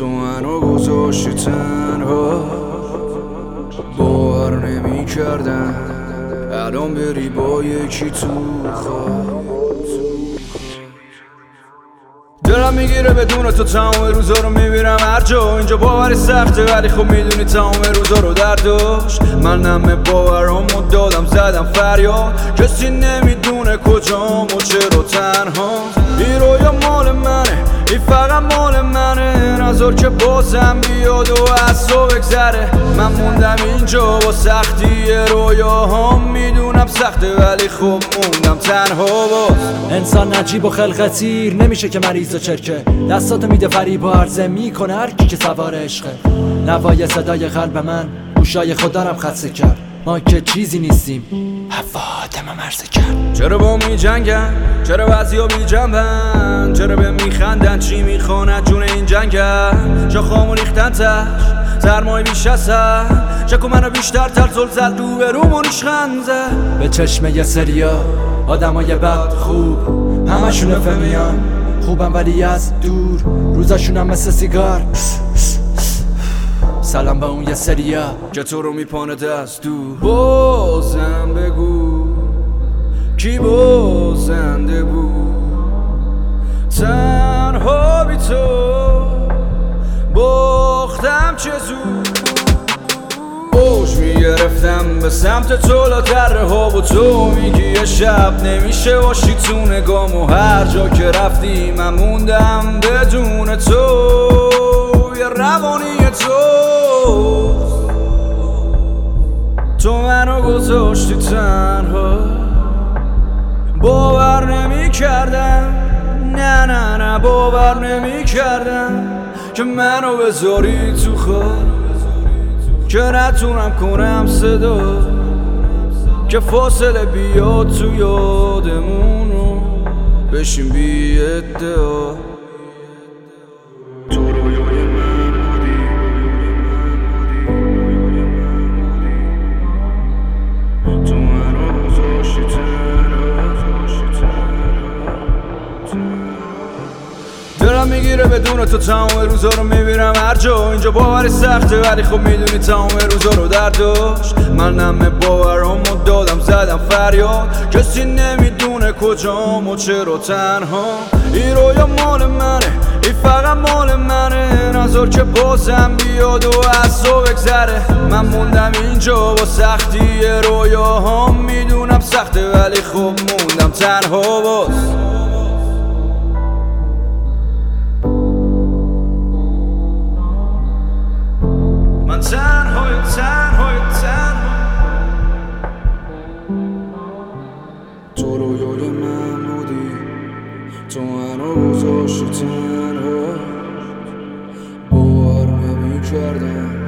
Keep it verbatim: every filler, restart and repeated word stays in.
تو منو گذاشتی تنها، باور نمی کردم الان بری با یکی تو خواب. دلم میگیره بدون تو تمام روزا رو میبینم هر جا. اینجا باور سخته ولی خب میدونی تمام روزا رو در داشت. من نمه باورامو دادم زدم فریاد، کسی نمیدونه کجام و چرا تنها. این رویا مال منه، این فقط مال منه، نذار که بازم بیاد و از تو بگذره. من موندم اینجا با سختی رویاهام، میدونم سخته ولی خب موندم تنها باز. انسان نجیب و خلقتیر نمیشه که مریض و چرکه، دستاتو میده فریب و عرضه میکنه هر کی که سوار عشقه. نوای صدای قلب من گوشای خودارم خدسه کرد، ما که چیزی نیستیم هوا آدم مرزه کرد. چرا با می جنگن، چرا وضعیا بی جنبن، چرا به میخندن چی میخواند جون این جنگن. شاخامو ریختن تش سرمای بیش هستن، شکو منو بیشتر ترزل زد رو به رو منیش خنزه. به چشم یه سریا آدمای بد خوب همشون فهمیان خوبم ولی از دور، روزاشونم مثل سیگار. سلام به اون یه سریا که تو رو میپانه دست دور. بازم بگو کی بازنده بود، تنها بی تو باختم چه زود. اوج میگرفتم به سمت تو لاتره ها و تو میگی یه شب نمیشه باشی تو نگام، و هر جا که رفتی من موندم بدون تو. یه روانی تو تو منو گذاشتی تنها، باور نمی کردم، نه نه نه باور نمی کردم که منو بذاری تو خواب، که نتونم کنم صدا، که فاصله بیاد تو یادمونو بشیم بی ادعا. تو رویای من بودی، تو منو گذاشتی تنها. دلم میگیره بدون تو تمام روزا رو میبینم هر جا. اینجا باور سخته ولی خب میدونی تمام روزا رو در داشت. من نمه باورامو دادم زدم فریاد، کسی نمیدونه کجام و چرا تنها. این رویا مال منه، این فقط مال منه، نذار که بازم بیاد و از تو بگذره. من موندم اینجا با سختی رویاهام، میدونم سخته ولی خب موندم تنها باز. تنهای تنهای تنها، تو رویای من بودی، تو منو گذاشتی تنها، باور نمی کردم